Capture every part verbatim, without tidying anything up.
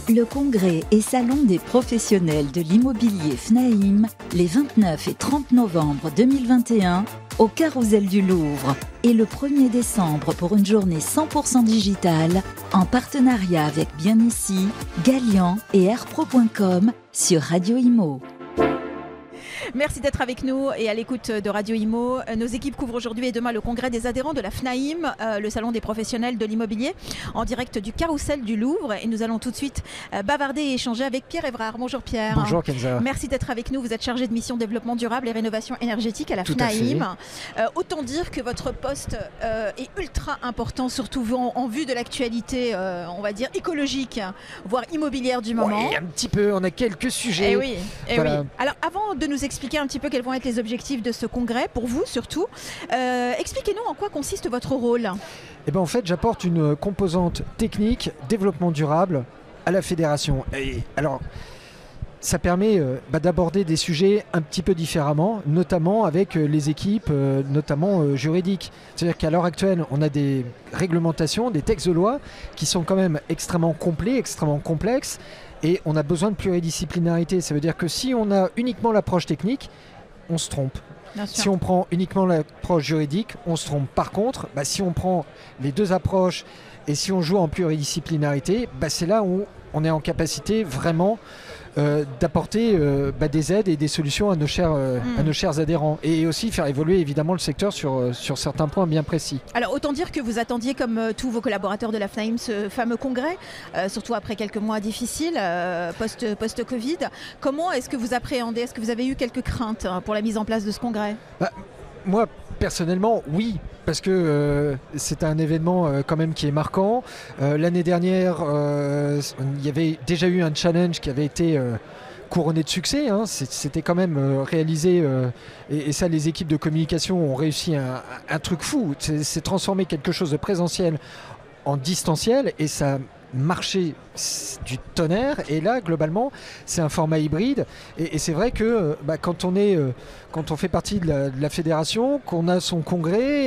Le congrès et salon des professionnels de l'immobilier FNAIM les vingt-neuf et trente novembre deux mille vingt et un au Carrousel du Louvre et le premier décembre pour une journée cent pour cent digitale en partenariat avec Bien Ici, Galian et airpro point com sur Radio Imo. Merci d'être avec nous et à l'écoute de Radio Imo. Nos équipes couvrent aujourd'hui et demain le congrès des adhérents de la FNAIM, euh, le salon des professionnels de l'immobilier, en direct du Carrousel du Louvre. Et nous allons tout de suite euh, bavarder et échanger avec Pierre Évrard. Bonjour Pierre. Bonjour Kenza. Merci d'être avec nous. Vous êtes chargé de mission développement durable et rénovation énergétique à la tout FNAIM. À euh, autant dire que votre poste euh, est ultra important, surtout en, en vue de l'actualité, euh, on va dire écologique, voire immobilière du moment. Oui, un petit peu. On a quelques sujets. Eh oui, eh voilà. oui. Alors avant de nous expliquer un petit peu quels vont être les objectifs de ce congrès, pour vous surtout, euh, expliquez-nous en quoi consiste votre rôle. Eh ben, en fait, j'apporte une composante technique, développement durable à la fédération. Et alors, ça permet euh, bah, d'aborder des sujets un petit peu différemment, notamment avec euh, les équipes, euh, notamment euh, juridiques. C'est-à-dire qu'à l'heure actuelle, on a des réglementations, des textes de loi qui sont quand même extrêmement complets, extrêmement complexes, et on a besoin de pluridisciplinarité. Ça veut dire que si on a uniquement l'approche technique, on se trompe. Si on prend uniquement l'approche juridique, on se trompe. Par contre, bah, si on prend les deux approches et si on joue en pluridisciplinarité, bah, c'est là où on est en capacité vraiment euh, d'apporter euh, bah, des aides et des solutions à nos, chers, euh, mmh. à nos chers adhérents. Et aussi faire évoluer évidemment le secteur sur, euh, sur certains points bien précis. Alors autant dire que vous attendiez comme euh, tous vos collaborateurs de la FNAIM ce fameux congrès, euh, surtout après quelques mois difficiles, euh, post, post-Covid. Comment est-ce que vous appréhendez? Est-ce que vous avez eu quelques craintes hein, pour la mise en place de ce congrès? bah, Moi, personnellement, oui, parce que euh, c'est un événement euh, quand même qui est marquant. Euh, l'année dernière, euh, il y avait déjà eu un challenge qui avait été euh, couronné de succès. Hein. C'était quand même euh, réalisé, euh, et, et ça, les équipes de communication ont réussi un, un truc fou. C'est transformer quelque chose de présentiel en distanciel, et ça marché du tonnerre. Et là, globalement, c'est un format hybride. Et, et c'est vrai que bah, quand on est, euh, quand on fait partie de la, de la fédération, qu'on a son congrès,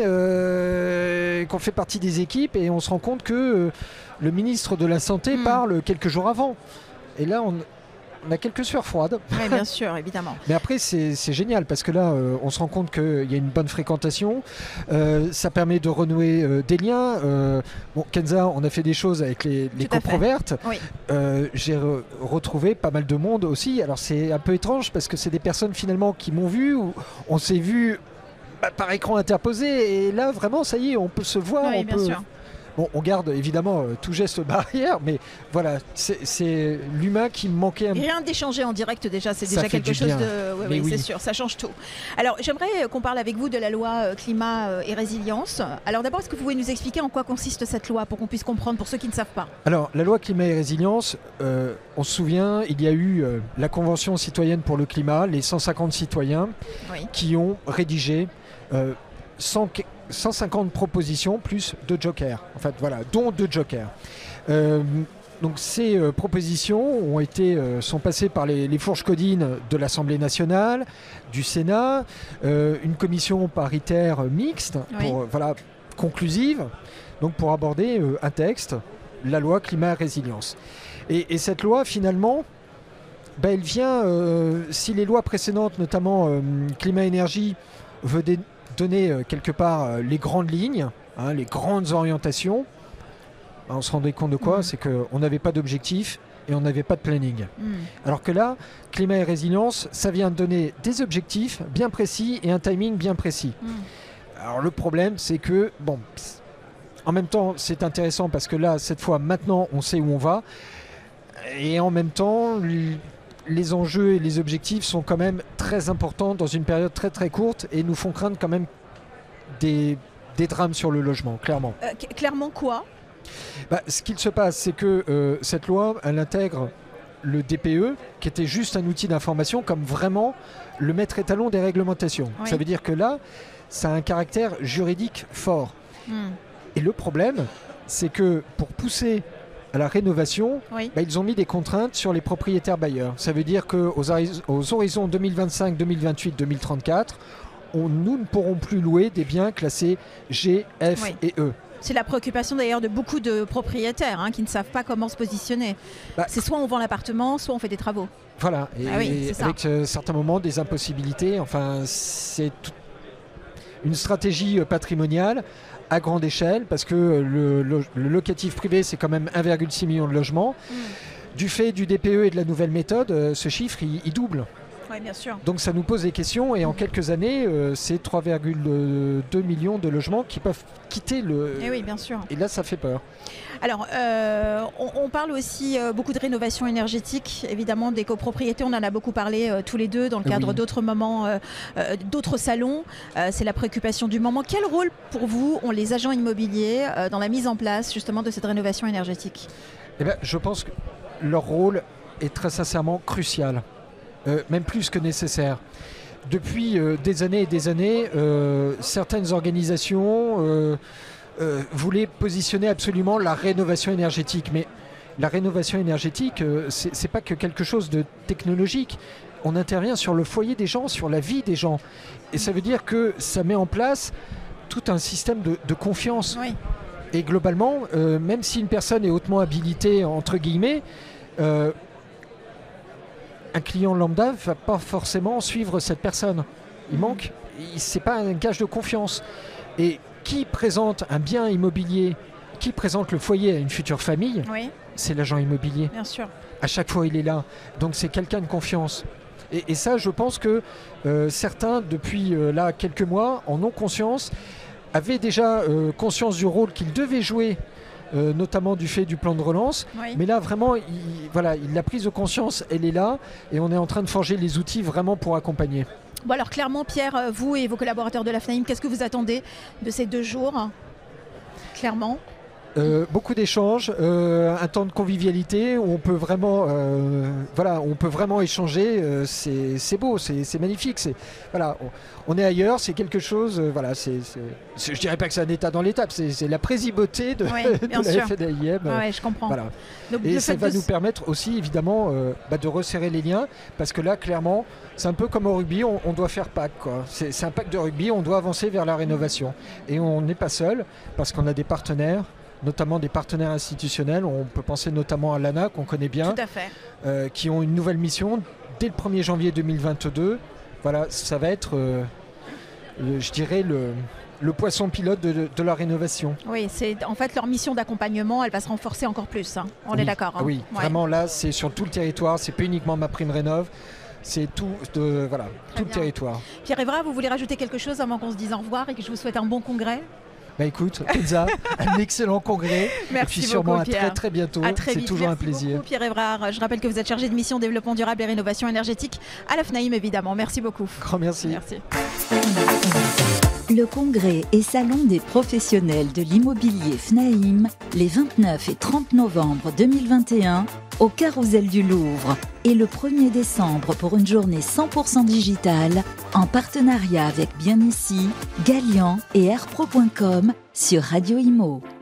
euh, qu'on fait partie des équipes, et on se rend compte que euh, le ministre de la Santé mmh. parle quelques jours avant. Et là, on On a quelques sueurs froides. Oui, bien sûr, évidemment. Mais après, c'est génial parce que là, euh, on se rend compte qu'il y a une bonne fréquentation. Euh, ça permet de renouer euh, des liens. Euh, bon, Kenza, on a fait des choses avec les, les comprovertes. Oui. Euh, J'ai re retrouvé pas mal de monde aussi. Alors, c'est un peu étrange parce que c'est des personnes finalement qui m'ont vu, ou on s'est vu bah, par écran interposé. Et là, vraiment, ça y est, on peut se voir. Oui, on bien peut... sûr. Bon, on garde évidemment euh, tout geste barrière, mais voilà, c'est l'humain qui me manquait un peu. Rien d'échanger en direct déjà, c'est déjà quelque chose bien. de... Oui, oui, oui. C'est sûr, ça change tout. Alors, j'aimerais qu'on parle avec vous de la loi euh, climat euh, et résilience. Alors d'abord, est-ce que vous pouvez nous expliquer en quoi consiste cette loi pour qu'on puisse comprendre, pour ceux qui ne savent pas? Alors, la loi climat et résilience, euh, on se souvient, il y a eu euh, la Convention citoyenne pour le climat, les cent cinquante citoyens oui. qui ont rédigé euh, cent cinquante propositions plus deux jokers, en fait, voilà, dont deux jokers. Euh, donc ces euh, propositions ont été, euh, sont passées par les, les fourches codines de l'Assemblée nationale, du Sénat, euh, une commission paritaire mixte, oui. pour, voilà, conclusive, donc pour aborder euh, un texte, la loi climat et résilience. Et, et cette loi, finalement, ben, elle vient, euh, si les lois précédentes, notamment euh, climat-énergie, veut des donner euh, quelque part euh, les grandes lignes, hein, les grandes orientations, ben, on se rendait compte de quoi? Mmh. C'est qu'on n'avait pas d'objectif et on n'avait pas de planning. Mmh. Alors que là, climat et résilience, ça vient de donner des objectifs bien précis et un timing bien précis. Mmh. Alors le problème, c'est que, bon, en même temps, c'est intéressant parce que là, cette fois, maintenant, on sait où on va. Et en même temps, les enjeux et les objectifs sont quand même très importants dans une période très très courte et nous font craindre quand même des, des drames sur le logement, clairement. Euh, clairement quoi? bah, Ce qu'il se passe, c'est que euh, cette loi, elle intègre le D P E, qui était juste un outil d'information, comme vraiment le maître étalon des réglementations. Oui. Ça veut dire que là, ça a un caractère juridique fort. Mm. Et le problème, c'est que pour pousser à la rénovation, oui. bah, ils ont mis des contraintes sur les propriétaires bailleurs. Ça veut dire qu'aux aux horizons deux mille vingt-cinq, deux mille vingt-huit, deux mille trente-quatre, on, nous ne pourrons plus louer des biens classés G, F oui. et E. C'est la préoccupation d'ailleurs de beaucoup de propriétaires hein, qui ne savent pas comment se positionner. Bah, c'est soit on vend l'appartement, soit on fait des travaux. Voilà, et, ah oui, et avec euh, certains moments des impossibilités. Enfin, c'est tout, une stratégie patrimoniale à grande échelle, parce que le, le, le locatif privé, c'est quand même un virgule six million de logements. Mmh. Du fait du D P E et de la nouvelle méthode, euh, ce chiffre, il, il double. Oui, bien sûr. Donc ça nous pose des questions, et en quelques années, euh, c'est trois virgule deux millions de logements qui peuvent quitter le... Et oui, bien sûr. Et là, ça fait peur. Alors, euh, on, on parle aussi euh, beaucoup de rénovation énergétique, évidemment, des copropriétés. On en a beaucoup parlé euh, tous les deux dans le cadre oui. d'autres moments, euh, euh, d'autres salons. Euh, c'est la préoccupation du moment. Quel rôle, pour vous, ont les agents immobiliers euh, dans la mise en place, justement, de cette rénovation énergétique ? Eh bien, je pense que leur rôle est très sincèrement crucial. Euh, même plus que nécessaire. Depuis euh, des années et des années, euh, certaines organisations euh, euh, voulaient positionner absolument la rénovation énergétique. Mais la rénovation énergétique, euh, c'est, c'est pas que quelque chose de technologique. On intervient sur le foyer des gens, sur la vie des gens. Et ça veut dire que ça met en place tout un système de, de confiance. Oui. Et globalement, euh, même si une personne est hautement habilitée, entre guillemets, euh, un client lambda ne va pas forcément suivre cette personne. Il manque, ce n'est pas un gage de confiance. Et qui présente un bien immobilier, qui présente le foyer à une future famille, oui. c'est l'agent immobilier. Bien sûr. À chaque fois, il est là. Donc c'est quelqu'un de confiance. Et, et ça, je pense que euh, certains, depuis euh, là quelques mois, en ont conscience, avaient déjà euh, conscience du rôle qu'ils devaient jouer, Euh, notamment du fait du plan de relance. Oui. Mais là, vraiment, il, voilà, il, la prise de conscience, elle est là, et on est en train de forger les outils vraiment pour accompagner. Bon alors clairement, Pierre, vous et vos collaborateurs de la FNAIM, qu'est-ce que vous attendez de ces deux jours ? Clairement Euh, beaucoup d'échanges, euh, un temps de convivialité où on peut vraiment, euh, voilà, on peut vraiment échanger. Euh, c'est, c'est beau, c'est, c'est magnifique. C'est, voilà, on, on est ailleurs, c'est quelque chose. Euh, voilà, c'est, c'est, c'est, je dirais pas que c'est un état dans l'étape, c'est, c'est la précibauté de, oui, de la F N A I M. Oui, je comprends. Voilà. Donc, et ça va de... nous permettre aussi, évidemment, euh, bah, de resserrer les liens, parce que là, clairement, c'est un peu comme au rugby, on, on doit faire pack, quoi. C'est, c'est un pack de rugby, on doit avancer vers la rénovation. Et on n'est pas seul, parce qu'on a des partenaires, notamment des partenaires institutionnels. On peut penser notamment à l'A N A, qu'on connaît bien, Tout à fait. Euh, qui ont une nouvelle mission dès le premier janvier deux mille vingt-deux. Voilà, ça va être, euh, le, je dirais, le, le poisson pilote de, de, de la rénovation. Oui, c'est en fait leur mission d'accompagnement, elle va se renforcer encore plus. Hein. On oui. est d'accord. Hein. Ah oui, ouais. Vraiment là, c'est sur tout le territoire, c'est pas uniquement MaPrimeRénov'. C'est tout, de, voilà, tout le territoire. Pierre Évrard, vous voulez rajouter quelque chose avant qu'on se dise au revoir et que je vous souhaite un bon congrès ? Bah écoute, Kenza, un excellent congrès. Merci et puis sûrement beaucoup, à Pierre. très très bientôt. À très C'est vite. toujours Merci un plaisir. Beaucoup, Pierre Évrard. Je rappelle que vous êtes chargé de mission développement durable et rénovation énergétique à la FNAIM, évidemment. Merci beaucoup. Grand merci. Merci. Le congrès et salon des professionnels de l'immobilier FNAIM, les vingt-neuf et trente novembre deux mille vingt et un, au Carrousel du Louvre, et le premier décembre pour une journée cent pour cent digitale, en partenariat avec Bien Ici, Galian et airpro point com sur Radio Imo.